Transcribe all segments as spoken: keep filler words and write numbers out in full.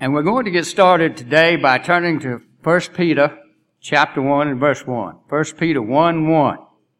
And we're going to get started today by turning to First Peter chapter one and verse one. First Peter one one.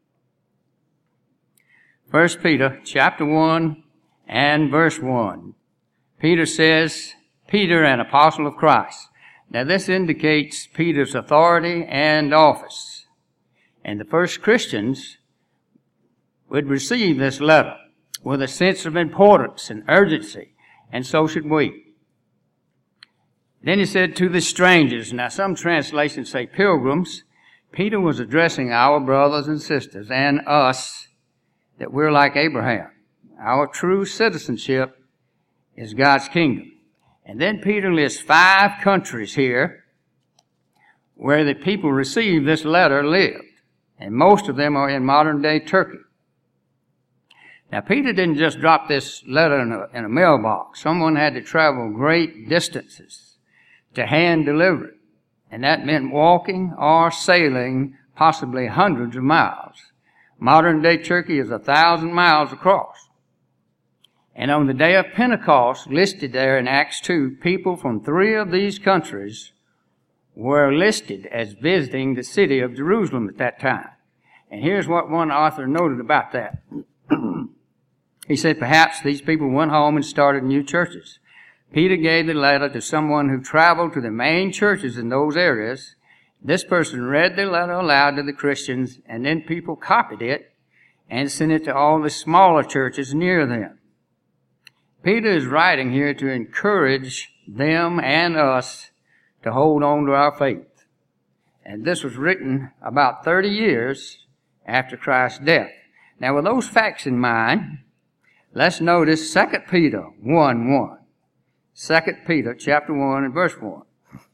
First Peter chapter one and verse one. Peter says, Peter, an apostle of Christ. Now this indicates Peter's authority and office. And the first Christians would receive this letter with a sense of importance and urgency, and so should we. Then he said to the strangers. Now some translations say pilgrims. Peter was addressing our brothers and sisters and us, that we're like Abraham. Our true citizenship is God's kingdom. And then Peter lists five countries here where the people received this letter lived. And most of them are in modern day Turkey. Now Peter didn't just drop this letter in a, in a mailbox. Someone had to travel great distances to hand deliver it. And that meant walking or sailing possibly hundreds of miles. Modern day Turkey is a thousand miles across. And on the day of Pentecost, listed there in Acts two, people from three of these countries were listed as visiting the city of Jerusalem at that time. And here's what one author noted about that. He said, perhaps these people went home and started new churches. Peter gave the letter to someone who traveled to the main churches in those areas. This person read the letter aloud to the Christians, and then people copied it and sent it to all the smaller churches near them. Peter is writing here to encourage them and us to hold on to our faith. And this was written about thirty years after Christ's death. Now with those facts in mind, let's notice Second Peter one one. Second Peter chapter one and verse one.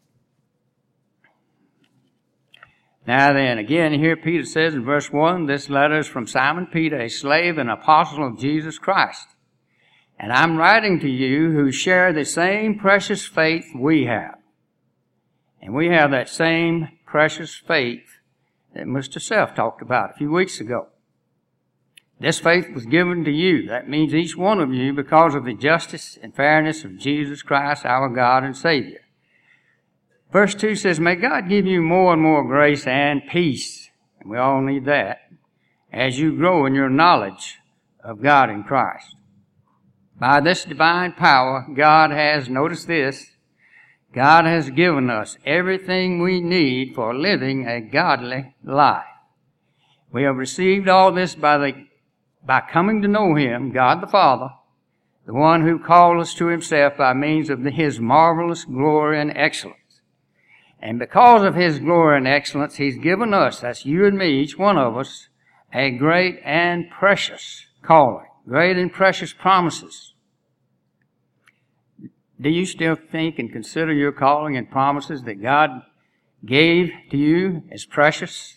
Now then, again here Peter says in verse one, this letter is from Simon Peter, a slave and apostle of Jesus Christ. And I'm writing to you who share the same precious faith we have. And we have that same precious faith that Mister Self talked about a few weeks ago. This faith was given to you. That means each one of you because of the justice and fairness of Jesus Christ, our God and Savior. Verse two says, may God give you more and more grace and peace. And we all need that. As you grow in your knowledge of God in Christ. By this divine power, God has, notice this, God has given us everything we need for living a godly life. We have received all this by the by coming to know Him, God the Father, the one who called us to Himself by means of His marvelous glory and excellence. And because of His glory and excellence, He's given us, that's you and me, each one of us, a great and precious calling, great and precious promises. Do you still think and consider your calling and promises that God gave to you as precious?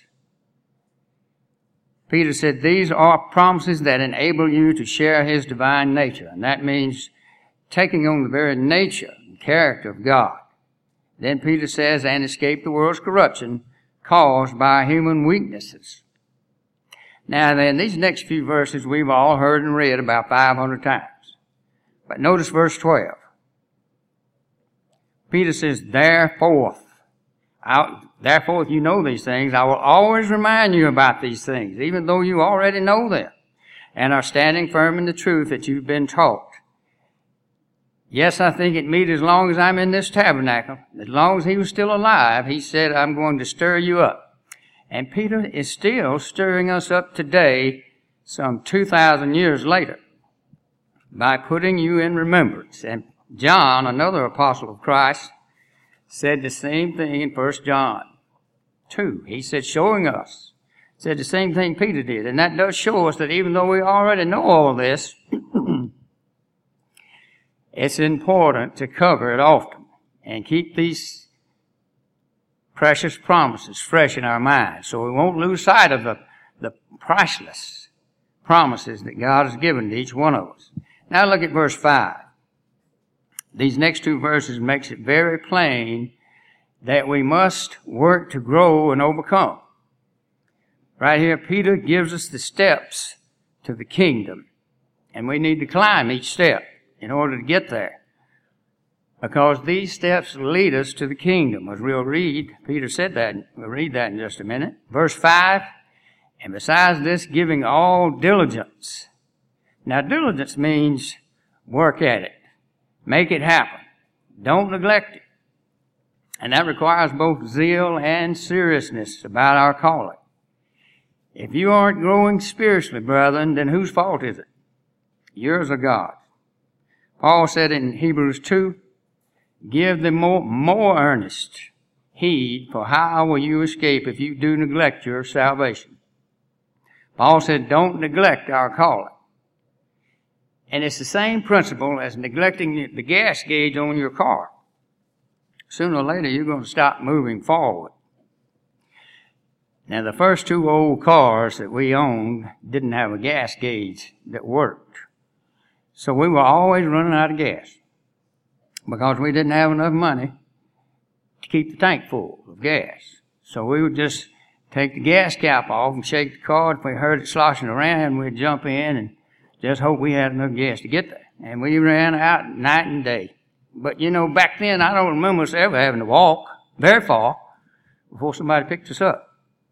Peter said, these are promises that enable you to share His divine nature. And that means taking on the very nature and character of God. Then Peter says, and escape the world's corruption caused by human weaknesses. Now then, these next few verses we've all heard and read about five hundred times. But notice verse twelve. Peter says, therefore, I, therefore, if you know these things, I will always remind you about these things, even though you already know them, and are standing firm in the truth that you've been taught. Yes, I think it meet as long as I'm in this tabernacle, as long as He was still alive, He said, I'm going to stir you up. And Peter is still stirring us up today, some two thousand years later, by putting you in remembrance. And John, another apostle of Christ, said the same thing in First John two. He said, showing us, said the same thing Peter did. And that does show us that even though we already know all of this, it's important to cover it often and keep these precious promises fresh in our minds so we won't lose sight of the, the priceless promises that God has given to each one of us. Now look at verse five. These next two verses makes it very plain that we must work to grow and overcome. Right here, Peter gives us the steps to the kingdom, and we need to climb each step in order to get there. because these steps lead us to the kingdom. As we'll read, Peter said that. We'll read that in just a minute. Verse five, and besides this, giving all diligence. Now, diligence means work at it. Make it happen. Don't neglect it. And that requires both zeal and seriousness about our calling. If you aren't growing spiritually, brethren, then whose fault is it? Yours or God's? Paul said in Hebrews two, give them more, more earnest heed, for how will you escape if you do neglect your salvation? Paul said, don't neglect our calling. And it's the same principle as neglecting the gas gauge on your car. Sooner or later, you're going to stop moving forward. Now, the first two old cars that we owned didn't have a gas gauge that worked. So we were always running out of gas because we didn't have enough money to keep the tank full of gas. So we would just take the gas cap off and shake the car. If we heard it sloshing around, we'd jump in and just hope we had enough gas to get there. And we ran out night and day. But, you know, back then, I don't remember us ever having to walk very far before somebody picked us up.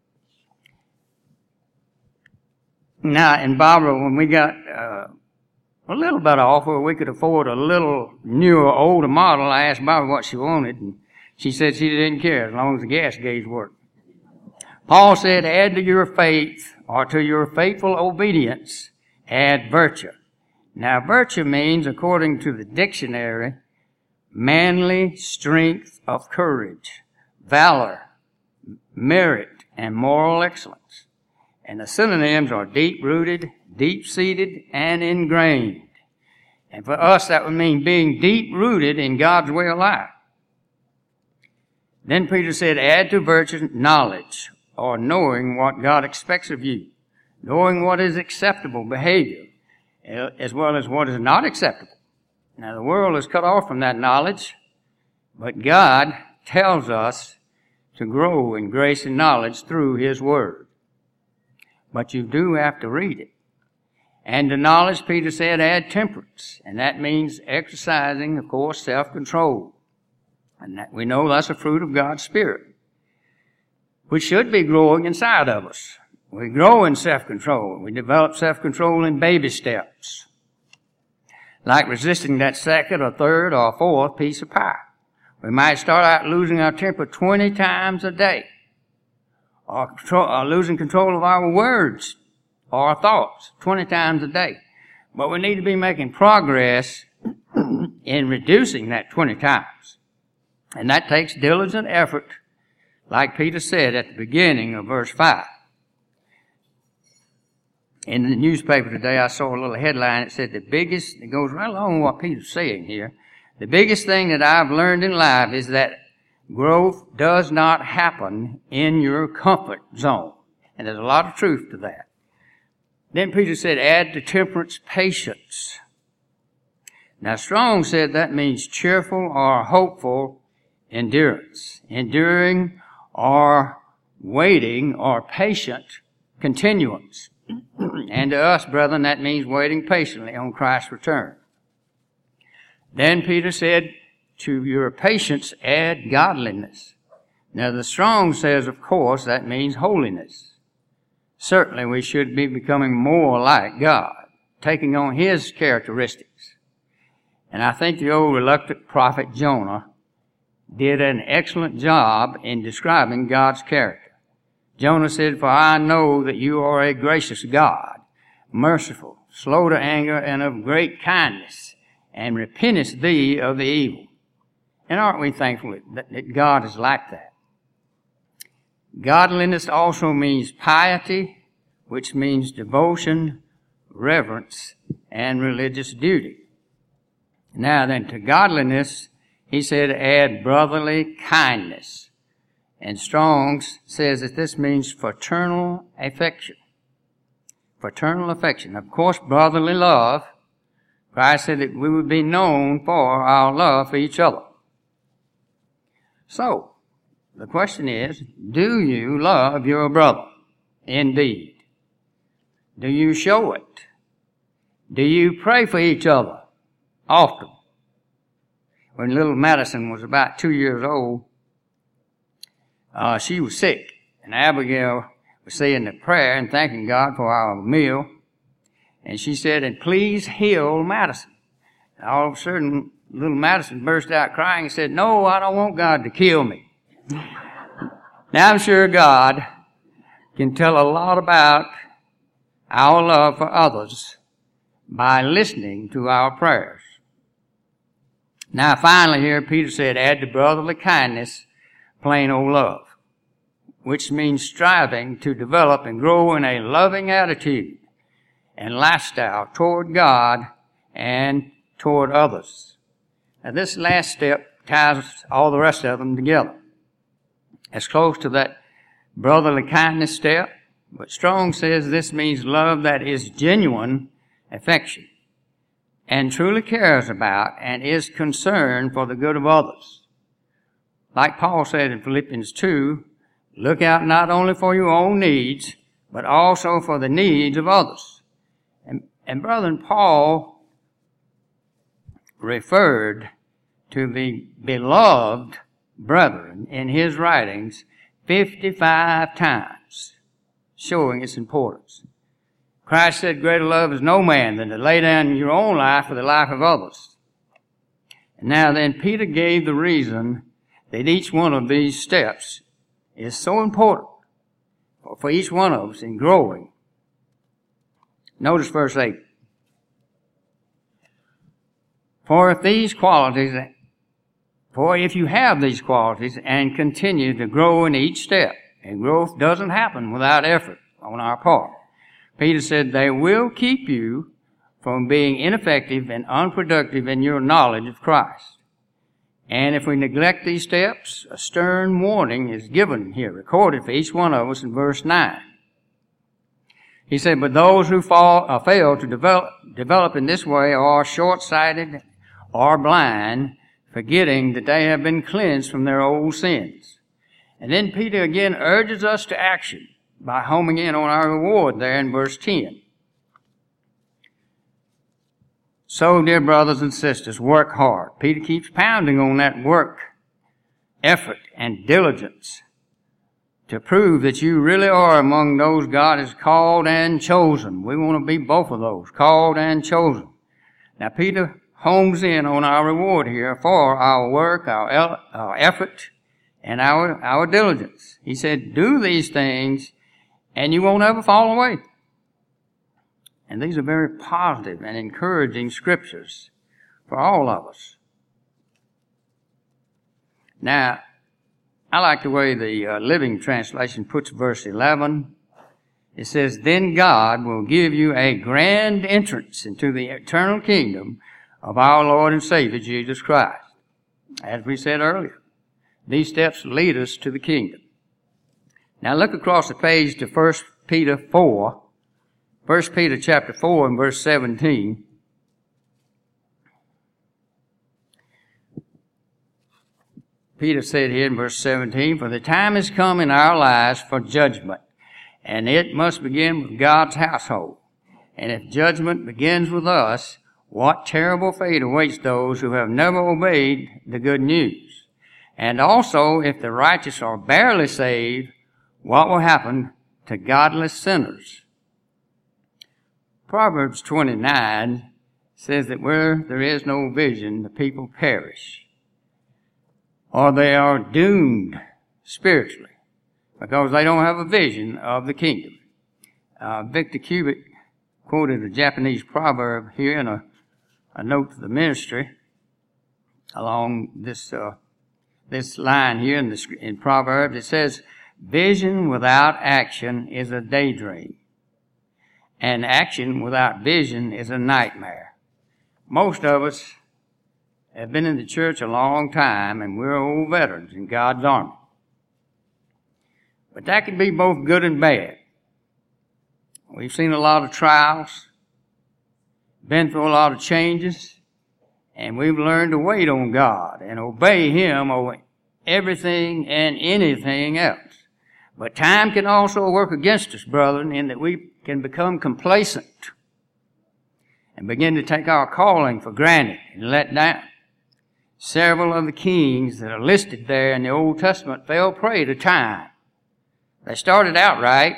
Now, in Barbara, when we got uh, a little bit off where we could afford a little newer, older model, I asked Barbara what she wanted, and she said she didn't care as long as the gas gauge worked. Paul said, add to your faith, or to your faithful obedience, add virtue. Now, virtue means, according to the dictionary, manly strength of courage, valor, merit, and moral excellence. And the synonyms are deep-rooted, deep-seated, and ingrained. And for us, that would mean being deep-rooted in God's way of life. Then Peter said, add to virtue knowledge, or knowing what God expects of you, knowing what is acceptable behavior, as well as what is not acceptable. Now, the world is cut off from that knowledge, but God tells us to grow in grace and knowledge through His Word. But you do have to read it. And to knowledge, Peter said, add temperance. And that means exercising, of course, self-control. And that, we know that's a fruit of God's Spirit, which should be growing inside of us. We grow in self-control. We develop self-control in baby steps, like resisting that second or third or fourth piece of pie. We might start out losing our temper twenty times a day, or, control, or losing control of our words or our thoughts twenty times a day. But we need to be making progress in reducing that twenty times. And that takes diligent effort, like Peter said at the beginning of verse five. In the newspaper today, I saw a little headline. It said the biggest, it goes right along with what Peter's saying here. The biggest thing that I've learned in life is that growth does not happen in your comfort zone. And there's a lot of truth to that. Then Peter said, add to temperance patience. Now, Strong said that means cheerful or hopeful endurance. Enduring or waiting or patient continuance. And to us, brethren, that means waiting patiently on Christ's return. Then Peter said, to your patience add godliness. Now the Strong says, of course, that means holiness. Certainly we should be becoming more like God, taking on His characteristics. And I think the old reluctant prophet Jonah did an excellent job in describing God's character. Jonah said, for I know that you are a gracious God, merciful, slow to anger, and of great kindness, and repentest thee of the evil. And aren't we thankful that, that God is like that? Godliness also means piety, which means devotion, reverence, and religious duty. Now then, to godliness, he said, add brotherly kindness. And Strong's says that this means fraternal affection. Fraternal affection. Of course, brotherly love. Christ said that we would be known for our love for each other. So, the question is, do you love your brother? Indeed. Do you show it? Do you pray for each other often? when little Madison was about two years old, uh, she was sick. And Abigail was saying the prayer and thanking God for our meal. And she said, and please heal Madison. And all of a sudden, little Madison burst out crying and said, no, I don't want God to kill me. Now I'm sure God can tell a lot about our love for others by listening to our prayers. Now finally here, Peter said, add to brotherly kindness plain old love, which means striving to develop and grow in a loving attitude and lifestyle toward God and toward others. Now this last step ties all the rest of them together. It's close to that brotherly kindness step, but Strong says this means love that is genuine affection and truly cares about and is concerned for the good of others. Like Paul said in Philippians two, look out not only for your own needs, but also for the needs of others. And, and Brother Paul referred to the beloved brethren in his writings fifty-five times, showing its importance. Christ said, greater love is no man than to lay down your own life for the life of others. And now then, Peter gave the reason that each one of these steps is so important for each one of us in growing. Notice verse eight. For if these qualities, for if you have these qualities and continue to grow in each step, and growth doesn't happen without effort on our part, Peter said they will keep you from being ineffective and unproductive in your knowledge of Christ. And if we neglect these steps, a stern warning is given here, recorded for each one of us in verse nine. He said, but those who fall, uh, fail to develop, develop in this way are short-sighted or blind, forgetting that they have been cleansed from their old sins. And then Peter again urges us to action by homing in on our reward there in verse ten. So, dear brothers and sisters, work hard. Peter keeps pounding on that work, effort, and diligence to prove that you really are among those God has called and chosen. We want to be both of those, called and chosen. Now, Peter homes in on our reward here for our work, our, our effort, and our, our diligence. He said, do these things and you won't ever fall away. And these are very positive and encouraging scriptures for all of us. Now, I like the way the uh, Living Translation puts verse eleven. It says, then God will give you a grand entrance into the eternal kingdom of our Lord and Savior, Jesus Christ. As we said earlier, these steps lead us to the kingdom. Now look across the page to First Peter four. First Peter chapter four and verse seventeen. Peter said here in verse seventeen, for the time has come in our lives for judgment, and it must begin with God's household. And if judgment begins with us, what terrible fate awaits those who have never obeyed the good news? And also, if the righteous are barely saved, what will happen to godless sinners? Proverbs twenty-nine says that where there is no vision, the people perish, or they are doomed spiritually because they don't have a vision of the kingdom. Uh, Victor Cubic quoted a Japanese proverb here in a, a note to the ministry along this uh, this line here in, the, in Proverbs. It says, vision without action is a daydream, and action without vision is a nightmare. Most of us have been in the church a long time, and we're old veterans in God's army. But that can be both good and bad. We've seen a lot of trials, been through a lot of changes, and we've learned to wait on God and obey Him over everything and anything else. But time can also work against us, brethren, in that we can become complacent and begin to take our calling for granted and let down. several of the kings that are listed there in the Old Testament fell prey to time. They started out right,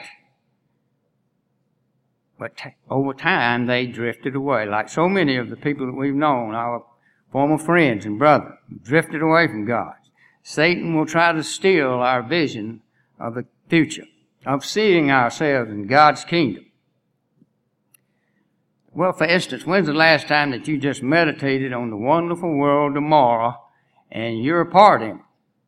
but t- over time they drifted away, like so many of the people that we've known, our former friends and brothers, drifted away from God. Satan will try to steal our vision of the future, of seeing ourselves in God's kingdom. Well, for instance, when's the last time that you just meditated on the wonderful world tomorrow and you're a part in it?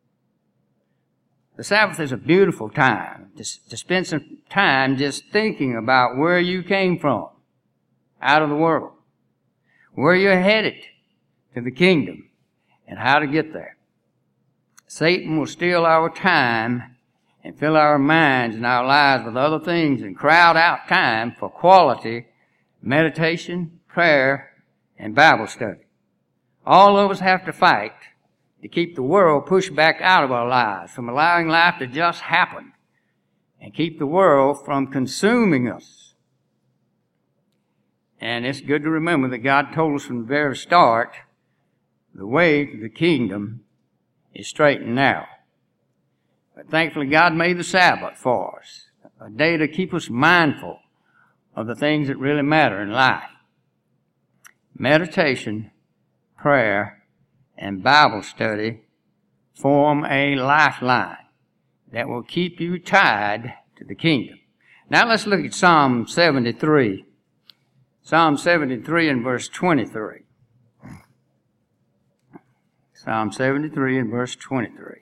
The Sabbath is a beautiful time to, to spend some time just thinking about where you came from out of the world, where you're headed to the kingdom, and how to get there. Satan will steal our time and fill our minds and our lives with other things and crowd out time for quality meditation, prayer, and Bible study. All of us have to fight to keep the world pushed back out of our lives, from allowing life to just happen, and keep the world from consuming us. And it's good to remember that God told us from the very start, the way to the kingdom is straight and narrow. But thankfully God made the Sabbath for us, a day to keep us mindful of the things that really matter in life. Meditation, prayer, and Bible study form a lifeline that will keep you tied to the kingdom. Now let's look at Psalm seventy-three. Psalm seventy-three and verse twenty-three. Psalm seventy-three and verse twenty-three.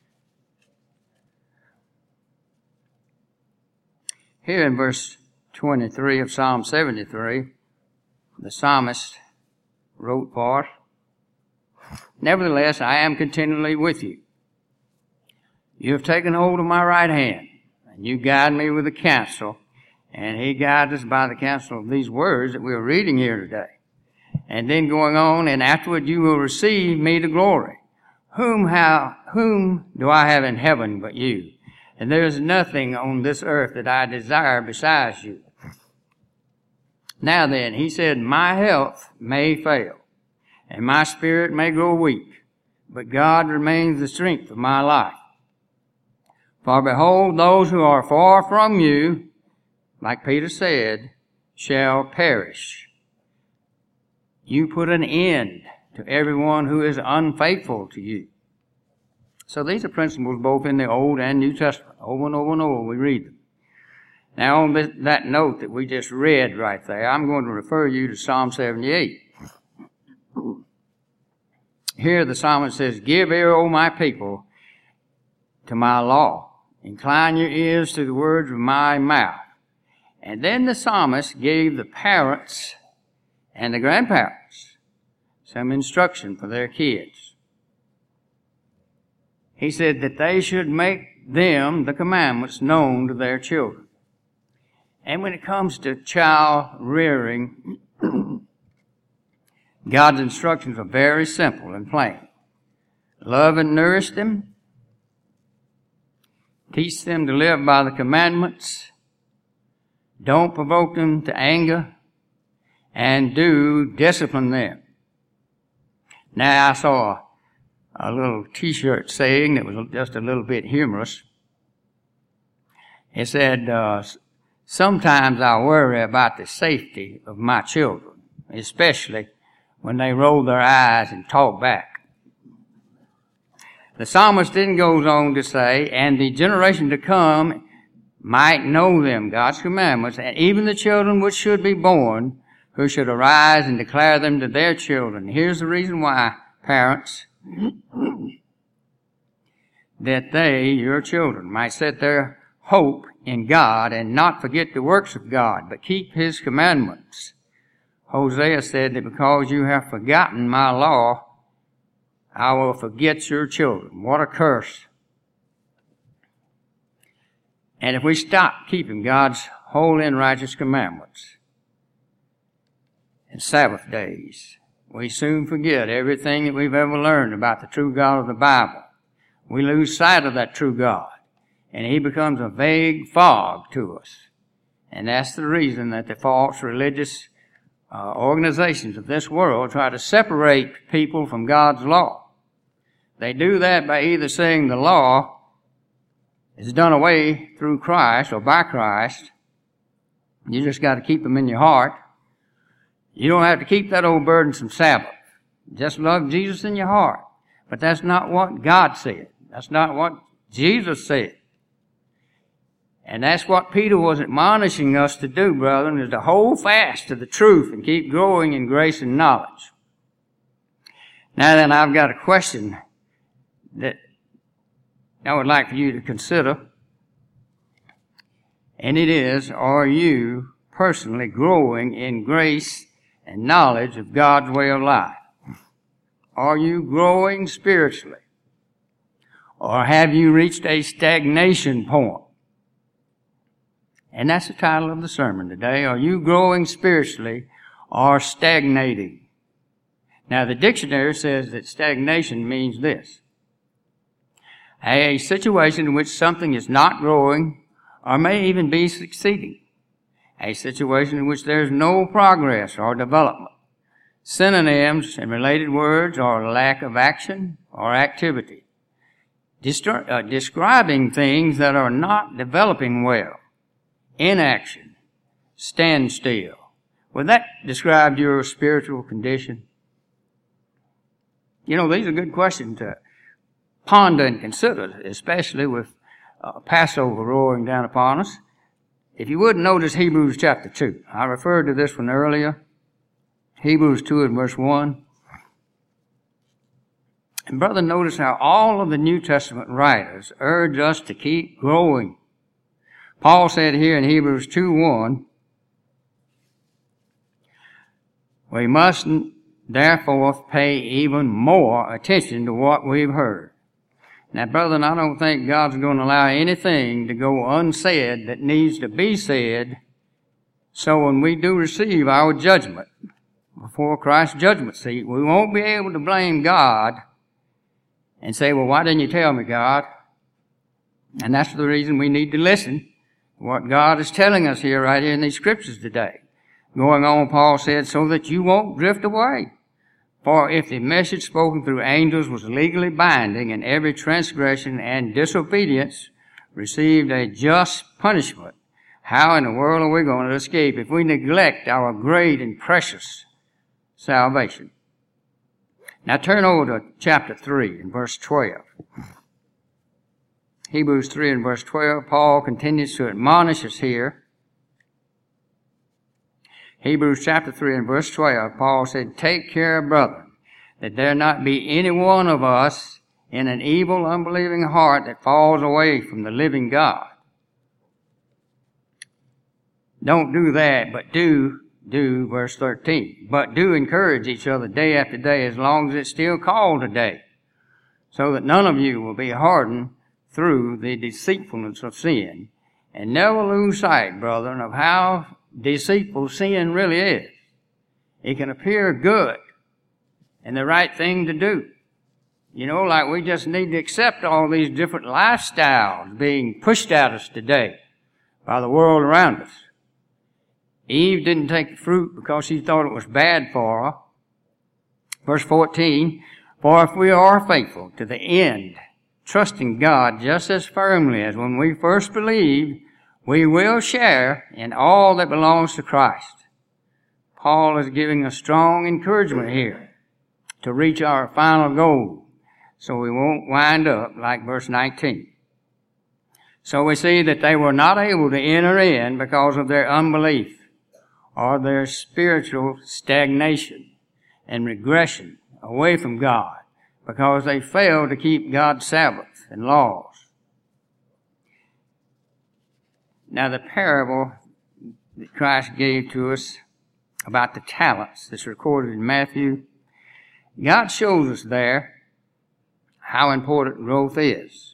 Here in verse twenty-three of Psalm seventy-three, the psalmist wrote for us, "Nevertheless, I am continually with you. You have taken hold of my right hand, and you guide me with the counsel." And he guides us by the counsel of these words that we are reading here today. And then going on, "And afterward you will receive me to glory. Whom, how, whom do I have in heaven but you? And there is nothing on this earth that I desire besides you. Now then," he said, "my health may fail, and my spirit may grow weak, but God remains the strength of my life. For behold, those who are far from you," like Peter said, "shall perish. You put an end to everyone who is unfaithful to you." So these are principles both in the Old and New Testament. Over and over and over we read them. Now on this, that note that we just read right there, I'm going to refer you to Psalm seventy-eight. Here the psalmist says, "Give ear, O my people, to my law. Incline your ears to the words of my mouth." And then the psalmist gave the parents and the grandparents some instruction for their kids. He said that they should make them, the commandments, known to their children. And when it comes to child rearing, God's instructions are very simple and plain. Love and nourish them. Teach them to live by the commandments. Don't provoke them to anger. And do discipline them. Now I saw a little t-shirt saying that was just a little bit humorous. It said, uh, "Sometimes I worry about the safety of my children, especially when they roll their eyes and talk back." The psalmist then goes on to say, "And the generation to come might know them," God's commandments, "and even the children which should be born, who should arise and declare them to their children." Here's the reason why, parents, that they, your children, might set their hope in God and not forget the works of God, but keep His commandments. Hosea said that because you have forgotten my law, I will forget your children. What a curse. And if we stop keeping God's holy and righteous commandments and Sabbath days, we soon forget everything that we've ever learned about the true God of the Bible. We lose sight of that true God, and He becomes a vague fog to us. And that's the reason that the false religious uh, organizations of this world try to separate people from God's law. They do that by either saying the law is done away through Christ or by Christ. You just got to keep them in your heart. You don't have to keep that old burdensome Sabbath. Just love Jesus in your heart. But that's not what God said. That's not what Jesus said. And that's what Peter was admonishing us to do, brethren, is to hold fast to the truth and keep growing in grace and knowledge. Now then, I've got a question that I would like for you to consider. And it is, are you personally growing in grace and knowledge of God's way of life? Are you growing spiritually? Or have you reached a stagnation point? And that's the title of the sermon today. Are you growing spiritually or stagnating? Now, the dictionary says that stagnation means this: a situation in which something is not growing or may even be succeeding. A situation in which there is no progress or development. Synonyms and related words are lack of action or activity. Destru- uh, describing things that are not developing well. Inaction, standstill. Would that describe your spiritual condition? You know, these are good questions to ponder and consider, especially with uh, Passover roaring down upon us. If you would notice Hebrews chapter two. I referred to this one earlier. Hebrews two and verse one. And brother, notice how all of the New Testament writers urge us to keep growing. Paul said here in Hebrews two one, we must therefore pay even more attention to what we've heard. Now, brethren, I don't think God's going to allow anything to go unsaid that needs to be said, so when we do receive our judgment before Christ's judgment seat, we won't be able to blame God and say, well, why didn't you tell me, God? And that's the reason we need to listen. What God is telling us here, right here in these scriptures today. Going on, Paul said, so that you won't drift away. For if the message spoken through angels was legally binding, and every transgression and disobedience received a just punishment, how in the world are we going to escape if we neglect our great and precious salvation? Now turn over to chapter three and verse twelve. Hebrews three and verse twelve, Paul continues to admonish us here. Hebrews chapter three and verse twelve, Paul said, take care, brethren, that there not be any one of us in an evil, unbelieving heart that falls away from the living God. Don't do that, but do, do, verse thirteen, but do encourage each other day after day as long as it's still called a day, so that none of you will be hardened through the deceitfulness of sin. And never lose sight, brethren, of how deceitful sin really is. It can appear good and the right thing to do. You know, like we just need to accept all these different lifestyles being pushed at us today by the world around us. Eve didn't take the fruit because she thought it was bad for her. Verse fourteen, for if we are faithful to the end, trusting God just as firmly as when we first believed, we will share in all that belongs to Christ. Paul is giving us strong encouragement here to reach our final goal, so we won't wind up like verse nineteen. So we see that they were not able to enter in because of their unbelief or their spiritual stagnation and regression away from God, because they failed to keep God's Sabbath and laws. Now, the parable that Christ gave to us about the talents that's recorded in Matthew, God shows us there how important growth is.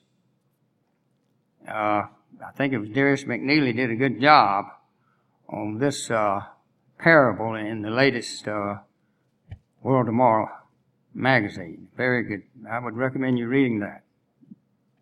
Uh, I think it was Darius McNeely did a good job on this uh, parable in the latest uh, World Tomorrow magazine. Very good. I would recommend you reading that.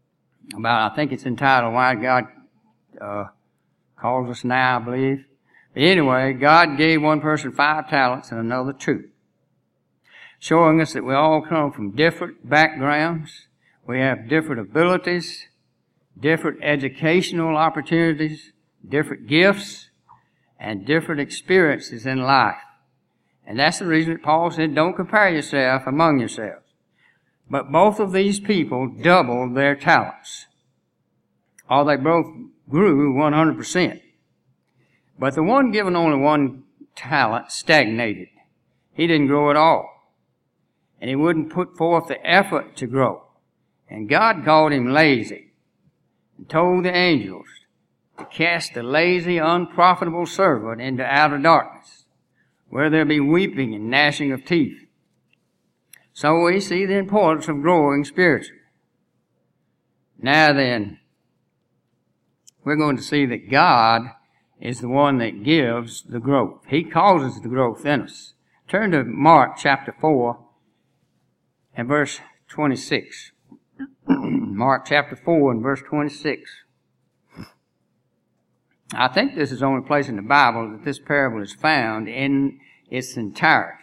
About, I think it's entitled, Why God uh, Calls Us Now, I believe. But anyway, God gave one person five talents and another two, showing us that we all come from different backgrounds. We have different abilities, different educational opportunities, different gifts, and different experiences in life. And that's the reason that Paul said, don't compare yourself among yourselves. But both of these people doubled their talents, or they both grew one hundred percent. But the one given only one talent stagnated. He didn't grow at all. And he wouldn't put forth the effort to grow. And God called him lazy and told the angels to cast the lazy, unprofitable servant into outer darkness, where there be weeping and gnashing of teeth. So we see the importance of growing spiritually. Now then, we're going to see that God is the one that gives the growth. He causes the growth in us. Turn to Mark chapter four and verse twenty-six. Mark chapter four and verse twenty-six. I think this is the only place in the Bible that this parable is found in its entirety.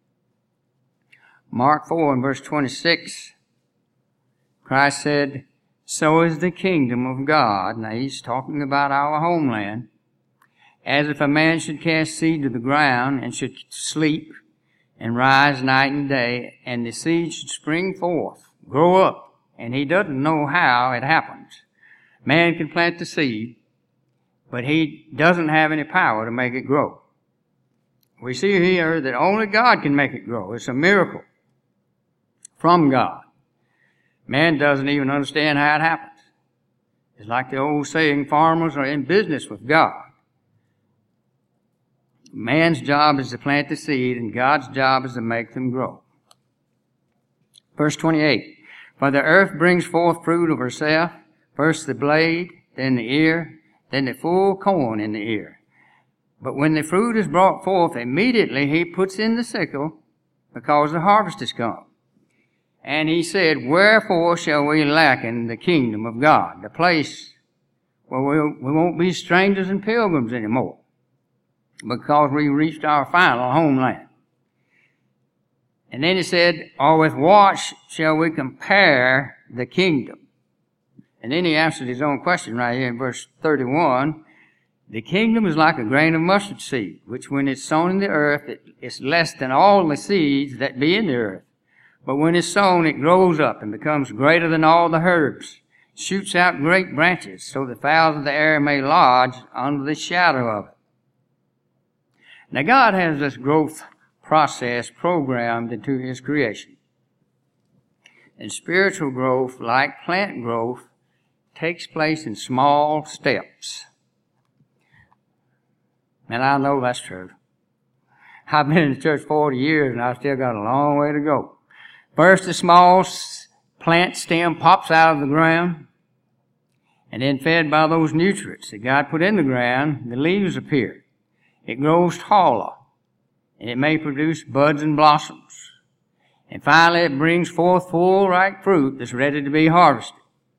Mark four and verse twenty-six, Christ said, so is the kingdom of God. Now he's talking about our homeland. As if a man should cast seed to the ground and should sleep and rise night and day, and the seed should spring forth, grow up, and he doesn't know how it happens. Man can plant the seed, but he doesn't have any power to make it grow. We see here that only God can make it grow. It's a miracle from God. Man doesn't even understand how it happens. It's like the old saying, farmers are in business with God. Man's job is to plant the seed, and God's job is to make them grow. Verse twenty-eight, for the earth brings forth fruit of herself, first the blade, then the ear, then the full corn in the ear. But when the fruit is brought forth, immediately he puts in the sickle, because the harvest is come. And he said, wherefore shall we lack in the kingdom of God, the place where we'll, we won't be strangers and pilgrims anymore, because we reached our final homeland. And then he said, or with what shall we compare the kingdom? And then he answered his own question right here in verse thirty-one. The kingdom is like a grain of mustard seed, which when it's sown in the earth, it, it's less than all the seeds that be in the earth. But when it's sown, it grows up and becomes greater than all the herbs, shoots out great branches, so the fowls of the air may lodge under the shadow of it. Now God has this growth process programmed into His creation. And spiritual growth, like plant growth, takes place in small steps. And I know that's true. I've been in the church forty years and I've still got a long way to go. First, a small plant stem pops out of the ground, and then fed by those nutrients that God put in the ground, the leaves appear. It grows taller, and it may produce buds and blossoms. And finally, it brings forth full, ripe fruit that's ready to be harvested.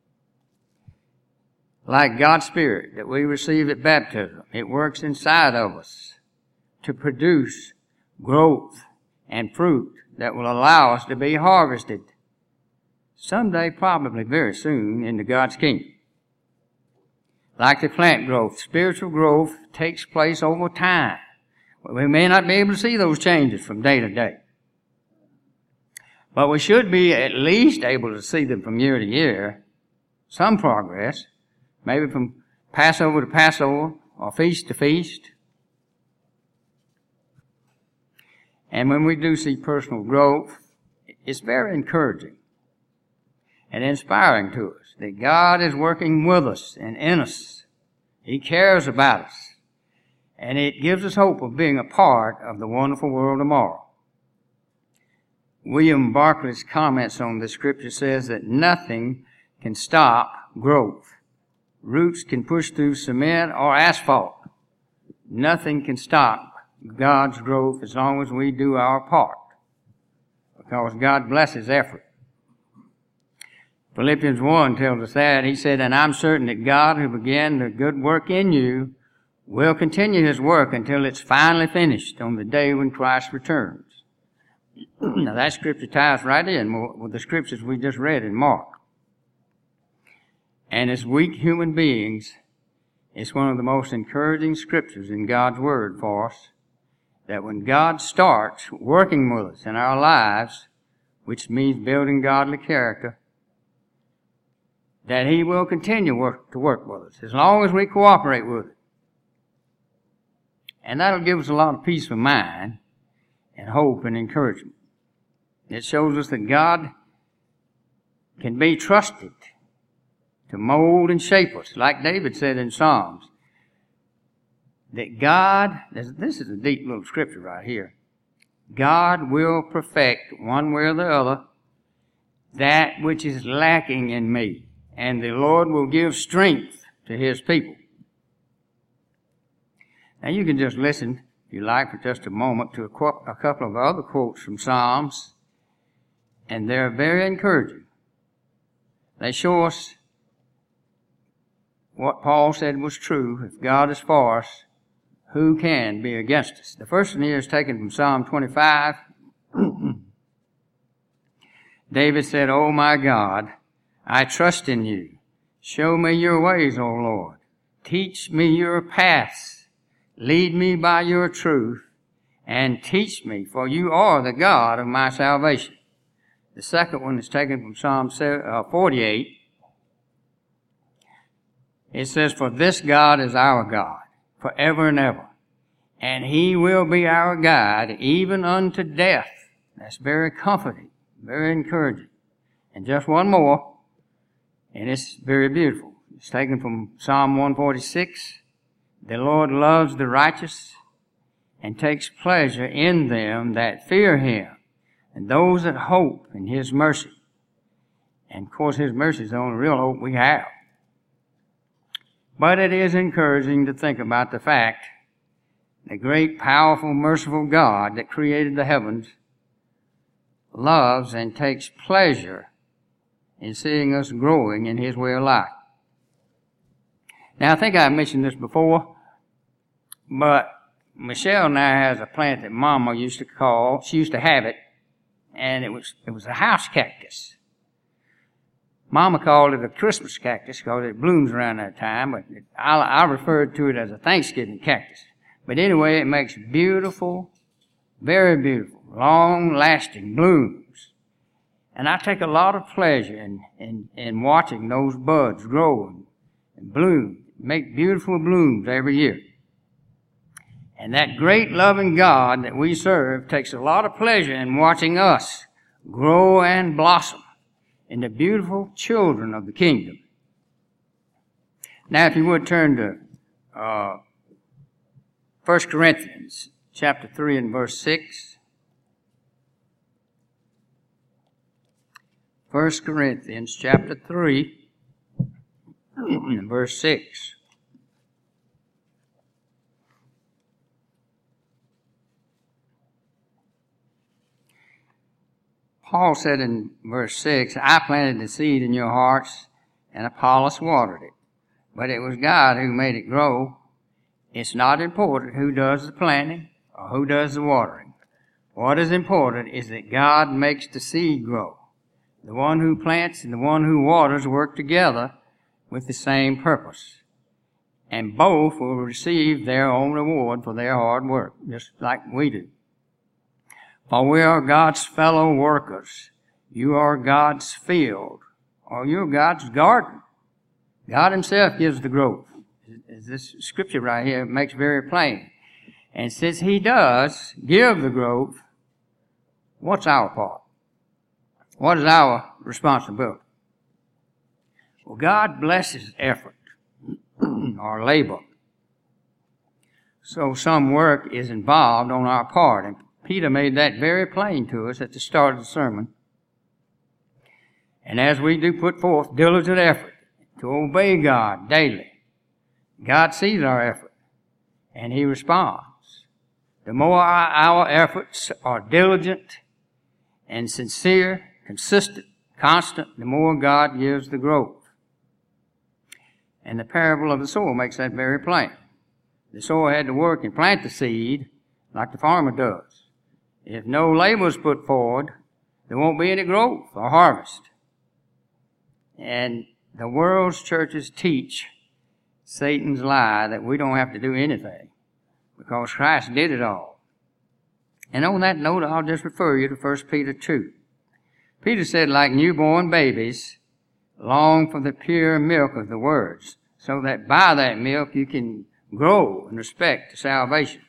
Like God's Spirit that we receive at baptism, it works inside of us to produce growth and fruit that will allow us to be harvested someday, probably very soon, into God's kingdom. Like the plant growth, spiritual growth takes place over time. We may not be able to see those changes from day to day, but we should be at least able to see them from year to year, some progress, maybe from Passover to Passover or feast to feast. And when we do see personal growth, it's very encouraging and inspiring to us that God is working with us and in us. He cares about us. And it gives us hope of being a part of the wonderful world tomorrow. William Barclay's comments on this scripture says that nothing can stop growth. Roots can push through cement or asphalt. Nothing can stop God's growth as long as we do our part, because God blesses effort. Philippians one tells us that. He said, and I'm certain that God who began the good work in you will continue his work until it's finally finished on the day when Christ returns. Now that scripture ties right in with the scriptures we just read in Mark. And as weak human beings, it's one of the most encouraging scriptures in God's Word for us, that when God starts working with us in our lives, which means building godly character, that He will continue work, to work with us as long as we cooperate with it. And that'll give us a lot of peace of mind and hope and encouragement. It shows us that God can be trusted to mold and shape us, like David said in Psalms, that God, this is a deep little scripture right here, God will perfect one way or the other that which is lacking in me, and the Lord will give strength to His people. Now you can just listen, if you like, for just a moment to a, qu- a couple of other quotes from Psalms, and they're very encouraging. They show us what Paul said was true. If God is for us, who can be against us? The first one here is taken from Psalm twenty-five. David said, "O my God, I trust in you. Show me your ways, O Lord. Teach me your paths. Lead me by your truth, and teach me, for you are the God of my salvation." The second one is taken from Psalm forty-eight. It says, "For this God is our God, forever and ever, and He will be our guide even unto death." That's very comforting, very encouraging. And just one more, and it's very beautiful. It's taken from Psalm one forty-six. "The Lord loves the righteous and takes pleasure in them that fear Him, and those that hope in His mercy." And of course, His mercy is the only real hope we have. But it is encouraging to think about the fact the great, powerful, merciful God that created the heavens loves and takes pleasure in seeing us growing in His way of life. Now, I think I mentioned this before, but Michelle now has a plant that Mama used to call, she used to have it, and it was it was a house cactus. Mama called it a Christmas cactus because it blooms around that time, but it, I, I referred to it as a Thanksgiving cactus. But anyway, it makes beautiful, very beautiful, long-lasting blooms. And I take a lot of pleasure in, in, in watching those buds grow and, and bloom, make beautiful blooms every year. And that great loving God that we serve takes a lot of pleasure in watching us grow and blossom into beautiful children of the kingdom. Now, if you would turn to uh, First Corinthians chapter three and verse six. First Corinthians chapter three and verse six. Paul said in verse six, "I planted the seed in your hearts, and Apollos watered it, but it was God who made it grow. It's not important who does the planting or who does the watering. What is important is that God makes the seed grow. The one who plants and the one who waters work together with the same purpose, and both will receive their own reward for their hard work, just like we do. For we are God's fellow workers. You are God's field, or you're God's garden. God Himself gives the growth. As this scripture right here makes very plain. And since He does give the growth, what's our part? What is our responsibility? Well, God blesses effort or labor. So some work is involved on our part. And Peter made that very plain to us at the start of the sermon. And as we do put forth diligent effort to obey God daily, God sees our effort, and He responds. The more our, our efforts are diligent and sincere, consistent, constant, the more God gives the growth. And the parable of the sower makes that very plain. The sower had to work and plant the seed like the farmer does. If no labor is put forward, there won't be any growth or harvest. And the world's churches teach Satan's lie that we don't have to do anything because Christ did it all. And on that note, I'll just refer you to First Peter two. Peter said, like newborn babies, long for the pure milk of the words, so that by that milk you can grow in respect to salvation.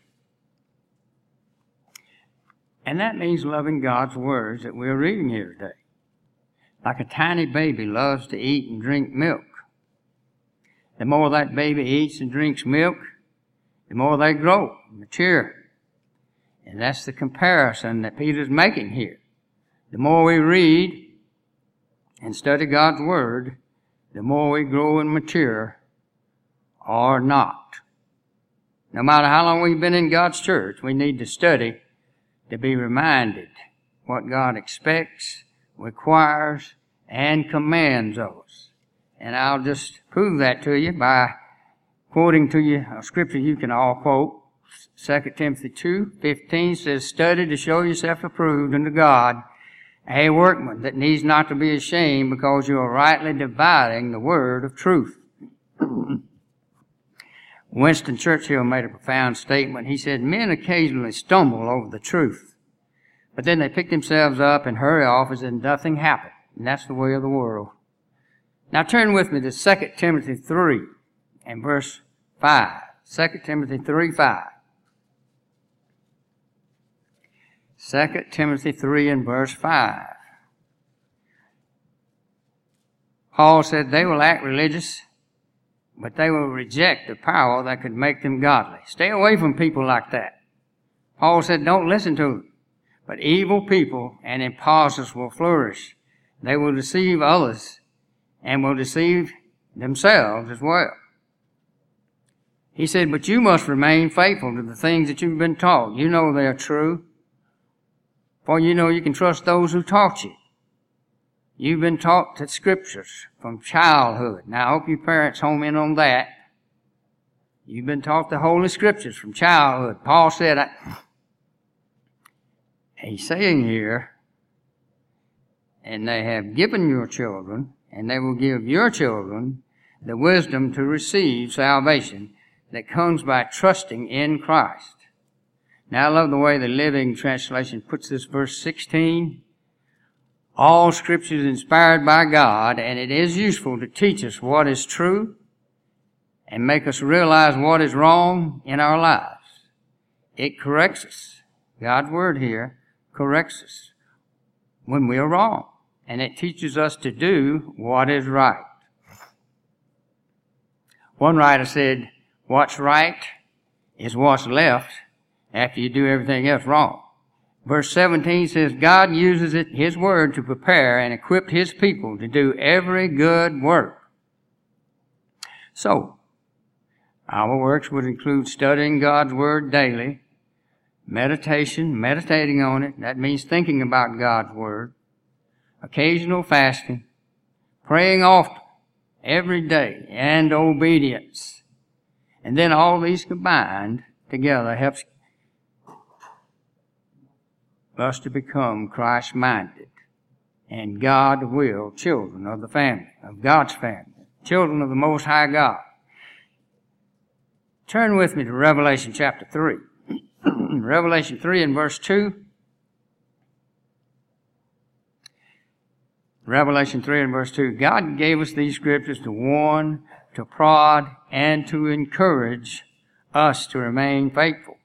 And that means loving God's words that we're reading here today. Like a tiny baby loves to eat and drink milk. The more that baby eats and drinks milk, the more they grow and mature. And that's the comparison that Peter's making here. The more we read and study God's Word, the more we grow and mature or not. No matter how long we've been in God's church, we need to study to be reminded what God expects, requires, and commands of us. And I'll just prove that to you by quoting to you a scripture you can all quote. Second Timothy two fifteen says, study to show yourself approved unto God, a workman that needs not to be ashamed, because you are rightly dividing the word of truth. Winston Churchill made a profound statement. He said, men occasionally stumble over the truth, but then they pick themselves up and hurry off as if nothing happened. And that's the way of the world. Now turn with me to Second Timothy three and verse five. Second Timothy three five. Second Timothy three and verse five. Paul said they will act religious, but they will reject the power that could make them godly. Stay away from people like that. Paul said don't listen to them. But evil people and impostors will flourish. They will deceive others and will deceive themselves as well. He said, but you must remain faithful to the things that you've been taught. You know they are true. For you know you can trust those who taught you. You've been taught the scriptures from childhood. Now, I hope you parents home in on that. You've been taught the Holy Scriptures from childhood. Paul said, I, he's saying here, and they have given your children, and they will give your children the wisdom to receive salvation that comes by trusting in Christ. Now, I love the way the Living Translation puts this, verse sixteen. All Scripture is inspired by God, and it is useful to teach us what is true and make us realize what is wrong in our lives. It corrects us. God's Word here corrects us when we are wrong, and it teaches us to do what is right. One writer said, what's right is what's left after you do everything else wrong. Verse seventeen says, God uses it, His Word, to prepare and equip His people to do every good work. So, our works would include studying God's Word daily, meditation, meditating on it, that means thinking about God's Word, occasional fasting, praying often, every day, and obedience. And then all these combined together helps us to become Christ-minded and God-willed children of the family, of God's family, children of the Most High God. Turn with me to Revelation chapter three. Revelation three and verse two. Revelation three and verse two. God gave us these scriptures to warn, to prod, and to encourage us to remain faithful.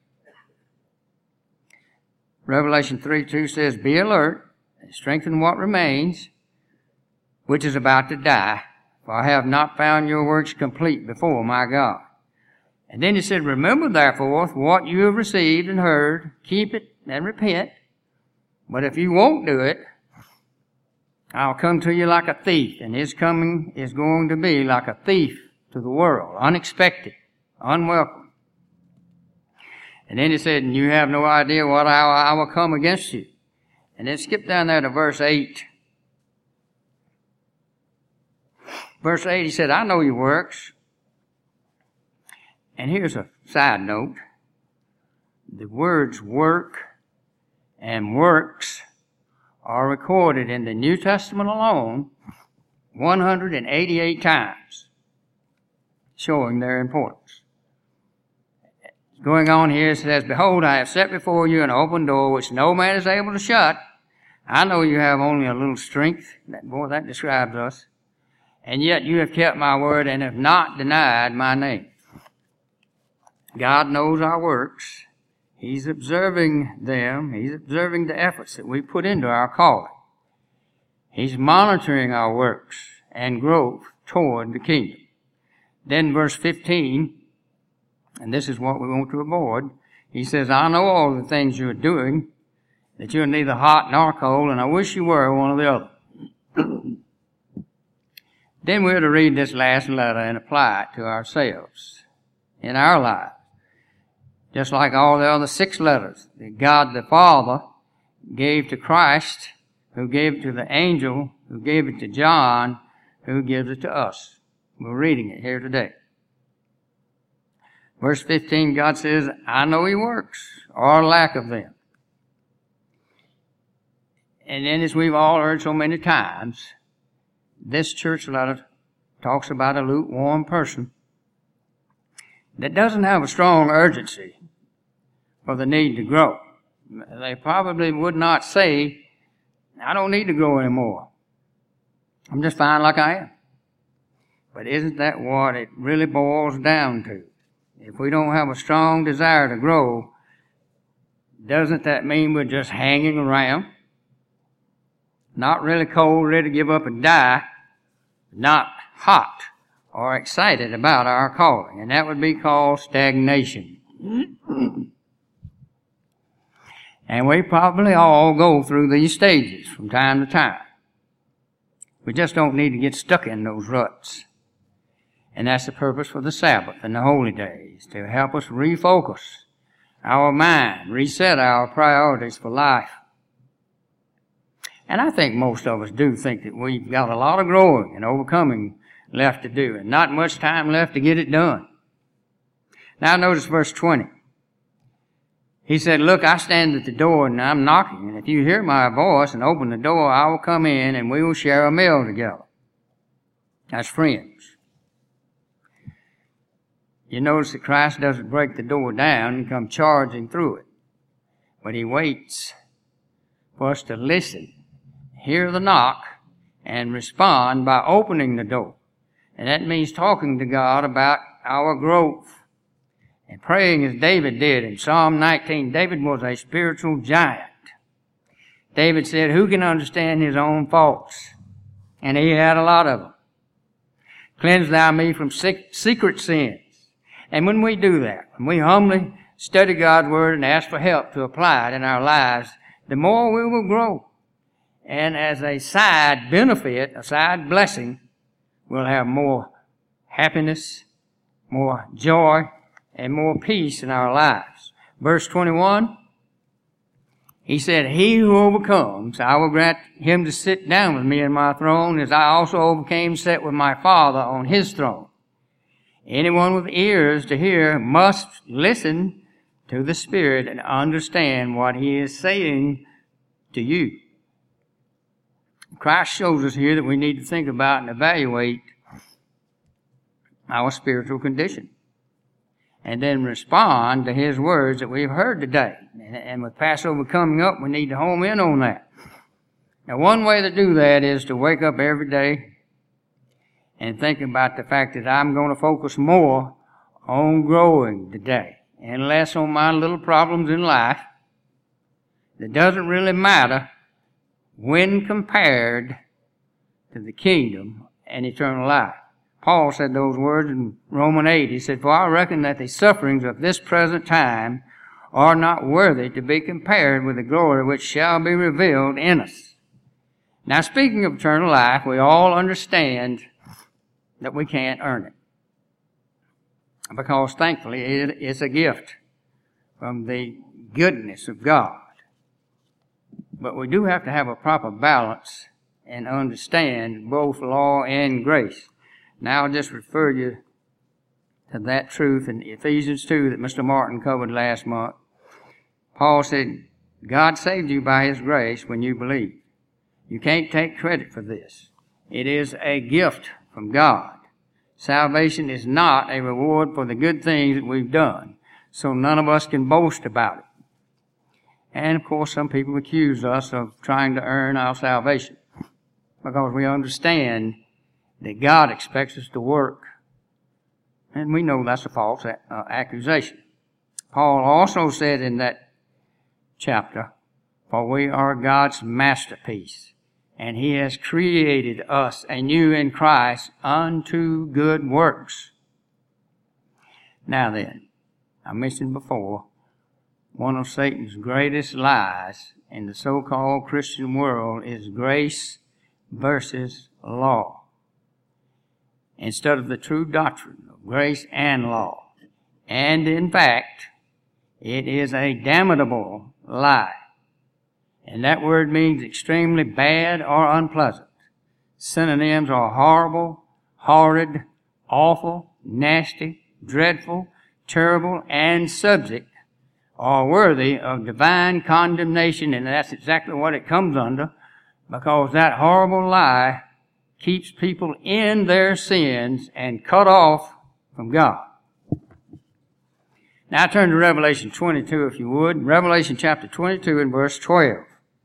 Revelation three two says, be alert and strengthen what remains, which is about to die, for I have not found your works complete before my God. And then he said, remember therefore what you have received and heard, keep it and repent. But if you won't do it, I'll come to you like a thief, and his coming is going to be like a thief to the world, unexpected, unwelcome. And then he said, and you have no idea what hour I will come against you. And then skip down there to verse eight. Verse eight, he said, I know your works, And here's a side note. The words work and works are recorded in the New Testament alone one hundred eighty-eight times, showing their importance. Going on here, it says, Behold, I have set before you an open door which no man is able to shut. I know you have only a little strength. That, boy, that describes us. And yet you have kept my word and have not denied my name. God knows our works. He's observing them. He's observing the efforts that we put into our calling. He's monitoring our works and growth toward the kingdom. Then verse fifteen, and this is what we want to avoid. He says, I know all the things you're doing, that you're neither hot nor cold, and I wish you were one or the other. Then we're to read this last letter and apply it to ourselves in our lives. Just like all the other six letters that God the Father gave to Christ, who gave it to the angel, who gave it to John, who gives it to us. We're reading it here today. Verse fifteen, God says, I know your works, or lack of them. And then, as we've all heard so many times, this church letter talks about a lukewarm person that doesn't have a strong urgency for the need to grow. They probably would not say, I don't need to grow anymore. I'm just fine like I am. But isn't that what it really boils down to? If we don't have a strong desire to grow, doesn't that mean we're just hanging around? Not really cold, ready to give up and die, not hot or excited about our calling. And that would be called stagnation. And we probably all go through these stages from time to time. We just don't need to get stuck in those ruts. And that's the purpose for the Sabbath and the holy days, to help us refocus our mind, reset our priorities for life. And I think most of us do think that we've got a lot of growing and overcoming left to do, and not much time left to get it done. Now notice verse twenty. He said, Look, I stand at the door and I'm knocking, and if you hear my voice and open the door, I will come in and we will share a meal together. That's friends. You notice that Christ doesn't break the door down and come charging through it, but he waits for us to listen, hear the knock, and respond by opening the door. And that means talking to God about our growth and praying as David did in Psalm nineteen. David was a spiritual giant. David said, who can understand his own faults? And he had a lot of them. Cleanse thou me from secret sins. And when we do that, when we humbly study God's Word and ask for help to apply it in our lives, the more we will grow. And as a side benefit, a side blessing, we'll have more happiness, more joy, and more peace in our lives. Verse twenty-one, he said, He who overcomes, I will grant him to sit down with me in my throne, as I also overcame, sat with my Father on his throne. Anyone with ears to hear must listen to the Spirit and understand what he is saying to you. Christ shows us here that we need to think about and evaluate our spiritual condition, and then respond to his words that we've heard today. And with Passover coming up, we need to home in on that. Now, one way to do that is to wake up every day and think about the fact that I'm going to focus more on growing today and less on my little problems in life. It doesn't really matter when compared to the kingdom and eternal life. Paul said those words in Romans eight. He said, For I reckon that the sufferings of this present time are not worthy to be compared with the glory which shall be revealed in us. Now, speaking of eternal life, we all understand that we can't earn it, because thankfully it is a gift from the goodness of God. But we do have to have a proper balance and understand both law and grace. Now I'll just refer you to that truth in Ephesians two that Mister Martin covered last month. Paul said, God saved you by His grace when you believe. You can't take credit for this. It is a gift from God. Salvation is not a reward for the good things that we've done, so none of us can boast about it. And of course, some people accuse us of trying to earn our salvation because we understand that God expects us to work. And we know that's a false uh, accusation. Paul also said in that chapter, for we are God's masterpiece, and He has created us anew in Christ unto good works. Now then, I mentioned before, one of Satan's greatest lies in the so-called Christian world is grace versus law, instead of the true doctrine of grace and law. And in fact, it is a damnable lie. And that word means extremely bad or unpleasant. Synonyms are horrible, horrid, awful, nasty, dreadful, terrible, and subject are worthy of divine condemnation, and that's exactly what it comes under, because that horrible lie keeps people in their sins and cut off from God. Now turn to Revelation twenty-two, if you would. Revelation chapter twenty-two and verse twelve.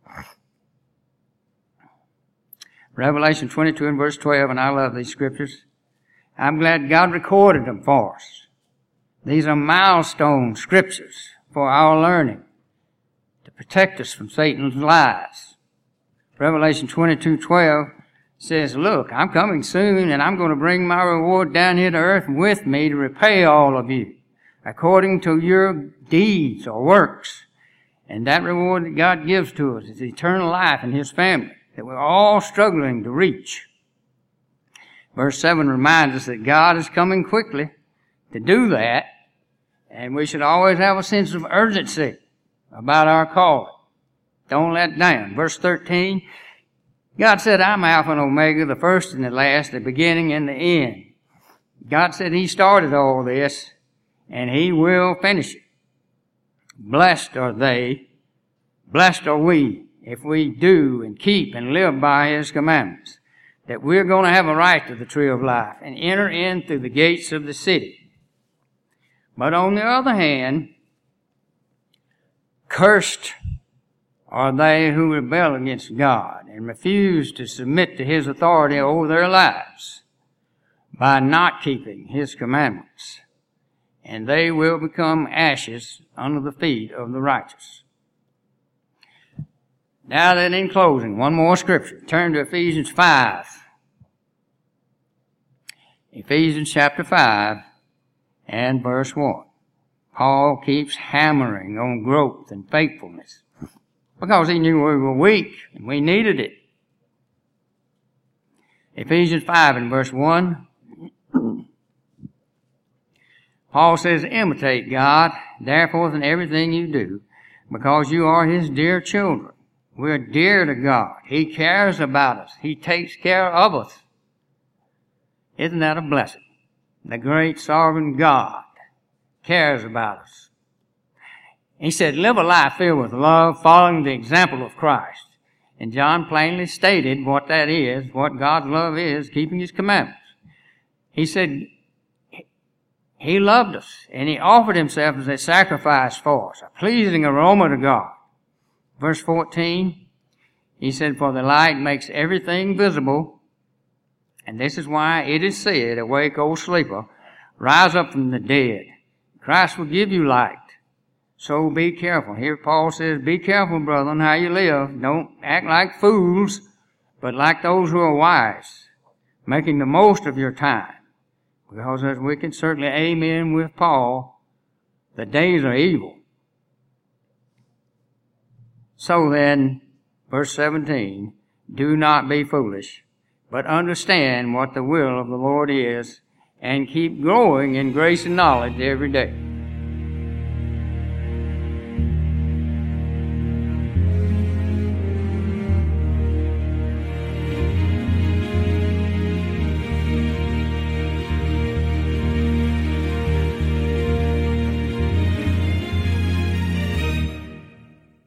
Revelation twenty-two and verse twelve, and I love these scriptures. I'm glad God recorded them for us. These are milestone scriptures for our learning to protect us from Satan's lies. Revelation twenty-two twelve says, look, I'm coming soon, and I'm going to bring my reward down here to earth with me to repay all of you according to your deeds or works. And that reward that God gives to us is eternal life in His family that we're all struggling to reach. Verse seven reminds us that God is coming quickly to do that, and we should always have a sense of urgency about our calling. Don't let down. Verse thirteen, God said, I'm Alpha and Omega, the first and the last, the beginning and the end. God said He started all this, and He will finish it. Blessed are they, blessed are we, if we do and keep and live by His commandments, that we're going to have a right to the tree of life and enter in through the gates of the city. But on the other hand, cursed are they who rebel against God and refuse to submit to His authority over their lives by not keeping His commandments, and they will become ashes under the feet of the righteous. Now then, in closing, one more scripture. Turn to Ephesians five. Ephesians chapter five and verse one. Paul keeps hammering on growth and faithfulness because he knew we were weak and we needed it. Ephesians five and verse one. Paul says, imitate God, therefore, in everything you do, because you are His dear children. We're dear to God. He cares about us. He takes care of us. Isn't that a blessing? The great sovereign God cares about us. He said, live a life filled with love, following the example of Christ. And John plainly stated what that is, what God's love is, keeping His commandments. He said, He loved us, and He offered Himself as a sacrifice for us, a pleasing aroma to God. Verse fourteen, He said, for the light makes everything visible, and this is why it is said, awake, O sleeper, rise up from the dead. Christ will give you light. So be careful. Here Paul says, be careful, brethren, how you live. Don't act like fools, but like those who are wise, making the most of your time. Because as we can certainly amen with Paul, the days are evil. So then, verse seventeen, do not be foolish, but understand what the will of the Lord is, and keep growing in grace and knowledge every day.